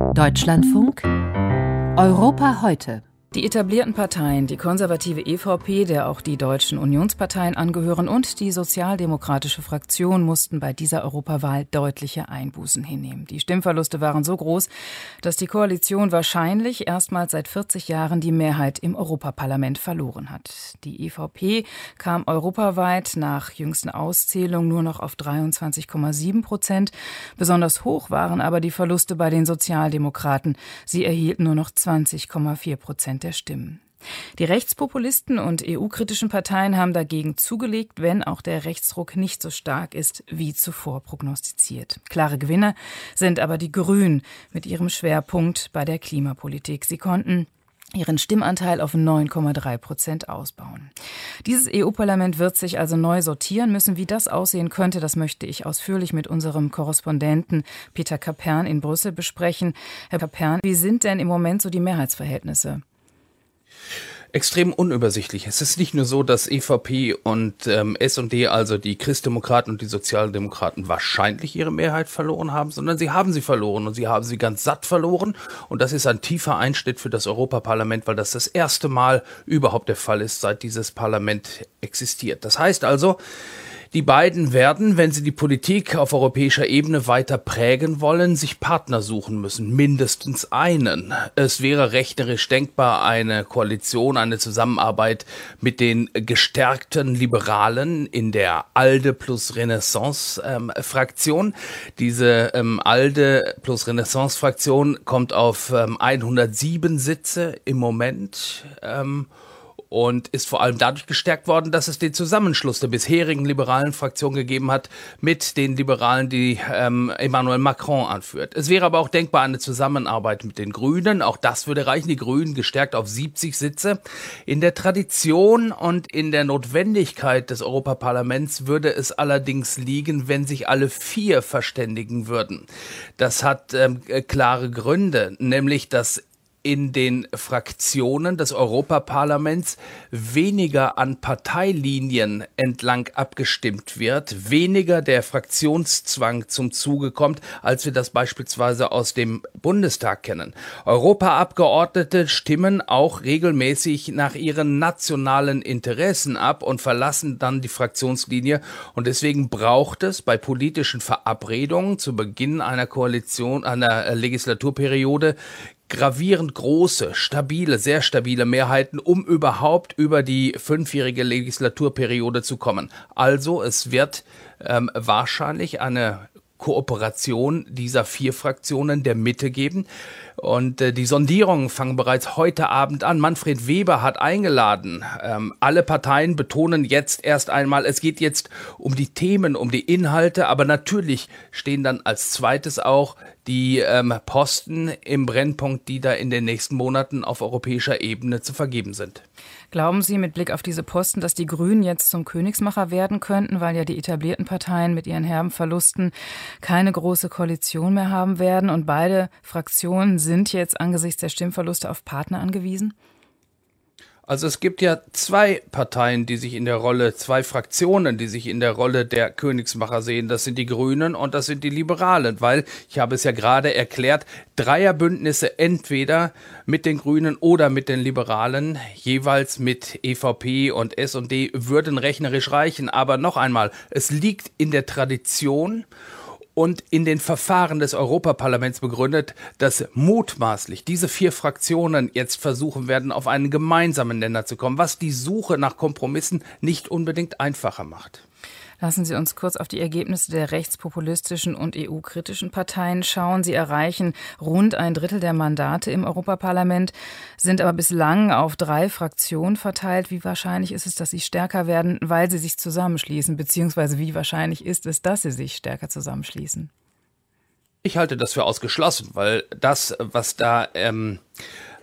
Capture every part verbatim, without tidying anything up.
Deutschlandfunk Europa heute. Die etablierten Parteien, die konservative E V P, der auch die deutschen Unionsparteien angehören, und die sozialdemokratische Fraktion mussten bei dieser Europawahl deutliche Einbußen hinnehmen. Die Stimmverluste waren so groß, dass die Koalition wahrscheinlich erstmals seit vierzig Jahren die Mehrheit im Europaparlament verloren hat. Die E V P kam europaweit nach jüngsten Auszählungen nur noch auf dreiundzwanzig Komma sieben Prozent. Besonders hoch waren aber die Verluste bei den Sozialdemokraten. Sie erhielten nur noch zwanzig Komma vier Prozent der Stimmen. Die rechtspopulisten und E U-kritischen Parteien haben dagegen zugelegt, wenn auch der Rechtsruck nicht so stark ist wie zuvor prognostiziert. Klare Gewinner sind aber die Grünen mit ihrem Schwerpunkt bei der Klimapolitik. Sie konnten ihren Stimmanteil auf neun Komma drei Prozent ausbauen. Dieses E U-Parlament wird sich also neu sortieren müssen. Wie das aussehen könnte, das möchte ich ausführlich mit unserem Korrespondenten Peter Kapern in Brüssel besprechen. Herr Kapern, wie sind denn im Moment so die Mehrheitsverhältnisse? Extrem unübersichtlich. Es ist nicht nur so, dass E V P und ähm, S und D, also die Christdemokraten und die Sozialdemokraten, wahrscheinlich ihre Mehrheit verloren haben, sondern sie haben sie verloren und sie haben sie ganz satt verloren. Und das ist ein tiefer Einschnitt für das Europaparlament, weil das das erste Mal überhaupt der Fall ist, seit dieses Parlament existiert. Das heißt also, die beiden werden, wenn sie die Politik auf europäischer Ebene weiter prägen wollen, sich Partner suchen müssen, mindestens einen. Es wäre rechnerisch denkbar, eine Koalition, eine Zusammenarbeit mit den gestärkten Liberalen in der ALDE plus Renaissance ähm, Fraktion. Diese ähm, ALDE plus Renaissance Fraktion kommt auf ähm, hundertsieben Sitze im Moment. Ähm, Und ist vor allem dadurch gestärkt worden, dass es den Zusammenschluss der bisherigen liberalen Fraktion gegeben hat mit den Liberalen, die ähm, Emmanuel Macron anführt. Es wäre aber auch denkbar eine Zusammenarbeit mit den Grünen. Auch das würde reichen. Die Grünen gestärkt auf siebzig Sitze. In der Tradition und in der Notwendigkeit des Europaparlaments würde es allerdings liegen, wenn sich alle vier verständigen würden. Das hat ähm, klare Gründe, nämlich dass in den Fraktionen des Europaparlaments weniger an Parteilinien entlang abgestimmt wird, weniger der Fraktionszwang zum Zuge kommt, als wir das beispielsweise aus dem Bundestag kennen. Europaabgeordnete stimmen auch regelmäßig nach ihren nationalen Interessen ab und verlassen dann die Fraktionslinie. Und deswegen braucht es bei politischen Verabredungen zu Beginn einer Koalition, einer Legislaturperiode, gravierend große, stabile, sehr stabile Mehrheiten, um überhaupt über die fünfjährige Legislaturperiode zu kommen. Also es wird ähm, wahrscheinlich eine Kooperation dieser vier Fraktionen der Mitte geben. Und äh, die Sondierungen fangen bereits heute Abend an. Manfred Weber hat eingeladen. Ähm, alle Parteien betonen jetzt erst einmal, es geht jetzt um die Themen, um die Inhalte, aber natürlich stehen dann als zweites auch die ähm, Posten im Brennpunkt, die da in den nächsten Monaten auf europäischer Ebene zu vergeben sind. Glauben Sie mit Blick auf diese Posten, dass die Grünen jetzt zum Königsmacher werden könnten, weil ja die etablierten Parteien mit ihren herben Verlusten keine große Koalition mehr haben werden und beide Fraktionen sind jetzt angesichts der Stimmverluste auf Partner angewiesen? Also es gibt ja zwei Parteien, die sich in der Rolle, zwei Fraktionen, die sich in der Rolle der Königsmacher sehen. Das sind die Grünen und das sind die Liberalen, weil, ich habe es ja gerade erklärt, Dreierbündnisse entweder mit den Grünen oder mit den Liberalen, jeweils mit E V P und S und D, würden rechnerisch reichen. Aber noch einmal, es liegt in der Tradition und in den Verfahren des Europaparlaments begründet, dass mutmaßlich diese vier Fraktionen jetzt versuchen werden, auf einen gemeinsamen Nenner zu kommen, was die Suche nach Kompromissen nicht unbedingt einfacher macht. Lassen Sie uns kurz auf die Ergebnisse der rechtspopulistischen und E U-kritischen Parteien schauen. Sie erreichen rund ein Drittel der Mandate im Europaparlament, sind aber bislang auf drei Fraktionen verteilt. Wie wahrscheinlich ist es, dass sie stärker werden, weil sie sich zusammenschließen? Beziehungsweise wie wahrscheinlich ist es, dass sie sich stärker zusammenschließen? Ich halte das für ausgeschlossen, weil das, was da ähm,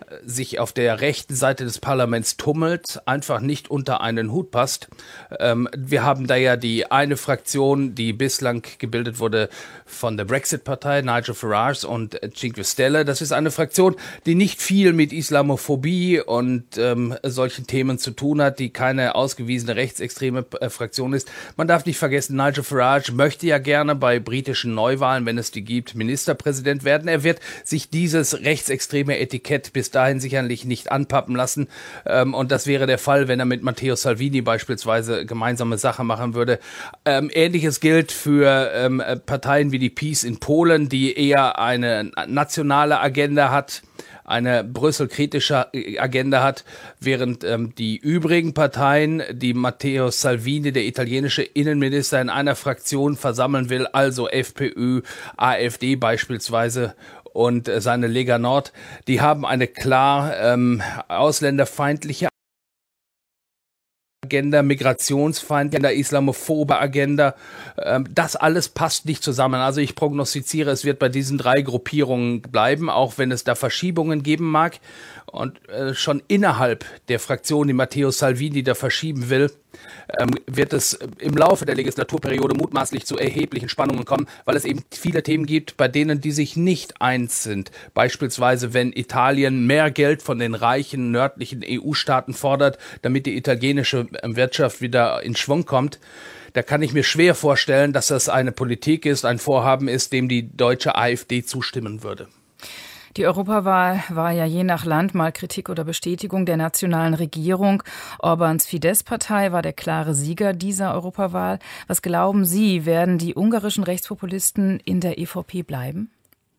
sich auf der rechten Seite des Parlaments tummelt, einfach nicht unter einen Hut passt. Ähm, wir haben da ja die eine Fraktion, die bislang gebildet wurde von der Brexit-Partei, Nigel Farage und Cinque Stelle. Das ist eine Fraktion, die nicht viel mit Islamophobie und ähm, solchen Themen zu tun hat, die keine ausgewiesene rechtsextreme äh, Fraktion ist. Man darf nicht vergessen, Nigel Farage möchte ja gerne bei britischen Neuwahlen, wenn es die gibt, Ministerpräsident werden. Er wird sich dieses rechtsextreme Etikett bis dahin sicherlich nicht anpappen lassen. Ähm, und das wäre der Fall, wenn er mit Matteo Salvini beispielsweise gemeinsame Sache machen würde. Ähm, Ähnliches gilt für ähm, Parteien wie die PiS in Polen, die eher eine nationale Agenda hat, eine Brüssel-kritische Agenda hat, während ähm, die übrigen Parteien, die Matteo Salvini, der italienische Innenminister, in einer Fraktion versammeln will, also FPÖ, AfD beispielsweise und äh, seine Lega Nord, die haben eine klar ähm, ausländerfeindliche Agenda, migrationsfeindliche, islamophobe Agenda. Das alles passt nicht zusammen. Also ich prognostiziere, es wird bei diesen drei Gruppierungen bleiben, auch wenn es da Verschiebungen geben mag. Und äh, schon innerhalb der Fraktion, die Matteo Salvini da verschieben will, ähm, wird es im Laufe der Legislaturperiode mutmaßlich zu erheblichen Spannungen kommen, weil es eben viele Themen gibt, bei denen die sich nicht eins sind. Beispielsweise, wenn Italien mehr Geld von den reichen nördlichen E U-Staaten fordert, damit die italienische Wirtschaft wieder in Schwung kommt. Da kann ich mir schwer vorstellen, dass das eine Politik ist, ein Vorhaben ist, dem die deutsche AfD zustimmen würde. Die Europawahl war ja je nach Land mal Kritik oder Bestätigung der nationalen Regierung. Orbáns Fidesz-Partei war der klare Sieger dieser Europawahl. Was glauben Sie, werden die ungarischen Rechtspopulisten in der E V P bleiben?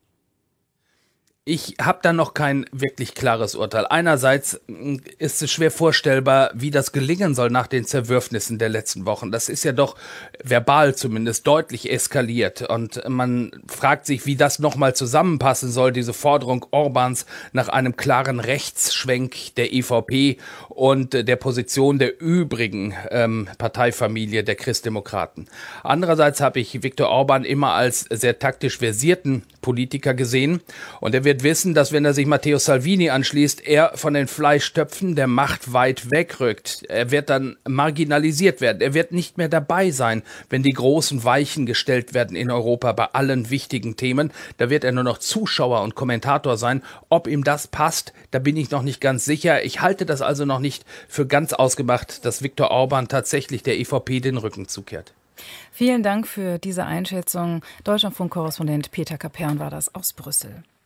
Ich habe da noch kein wirklich klares Urteil. Einerseits ist es schwer vorstellbar, wie das gelingen soll nach den Zerwürfnissen der letzten Wochen. Das ist ja doch verbal zumindest deutlich eskaliert. Und man fragt sich, wie das nochmal zusammenpassen soll, diese Forderung Orbáns nach einem klaren Rechtsschwenk der E V P und der Position der übrigen ähm, Parteifamilie der Christdemokraten. Andererseits habe ich Viktor Orbán immer als sehr taktisch versierten Politiker gesehen. Und er wird wissen, dass wenn er sich Matteo Salvini anschließt, er von den Fleischtöpfen der Macht weit wegrückt. Er wird dann marginalisiert werden. Er wird nicht mehr dabei sein, wenn die großen Weichen gestellt werden in Europa bei allen wichtigen Themen. Da wird er nur noch Zuschauer und Kommentator sein. Ob ihm das passt, da bin ich noch nicht ganz sicher. Ich halte das also noch nicht für ganz ausgemacht, dass Viktor Orbán tatsächlich der E V P den Rücken zukehrt. Vielen Dank für diese Einschätzung. Deutschlandfunk-Korrespondent Peter Kapern war das aus Brüssel.